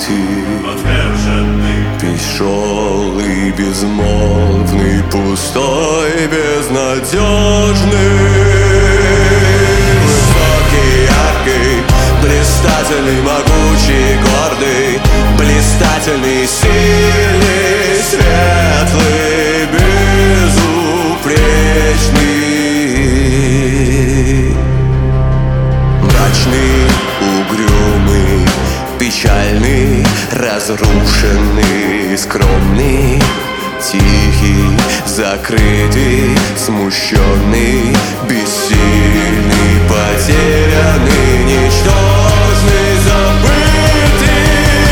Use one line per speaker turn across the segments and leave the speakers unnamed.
ты, тяжелый, безмолвный, пустой, безнадежный, высокий, яркий, блистательный, могучий, гордый, блистательный, сильный, светлый, безупречный, мрачный, угрюмый, печальный, разрушенный, скромный, тихий, закрытый, смущенный, бессильный, потерянный, ничтожный, забытый,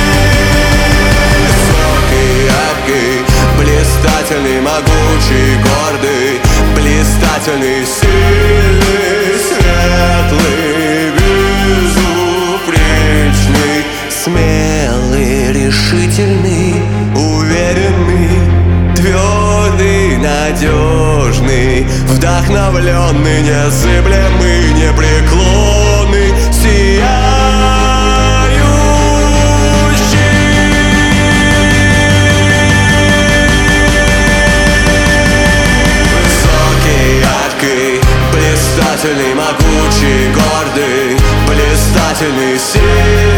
высокий, яркий, блистательный, могучий, гордый, блистательный, сильный, светлый, безупречный, смелый, решительный, уверенный, твердый, надежный, вдохновленный, незыблемый, непреклонный, сияющий. Высокий, яркий, блистательный, могучий, гордый, блистательный, сильный,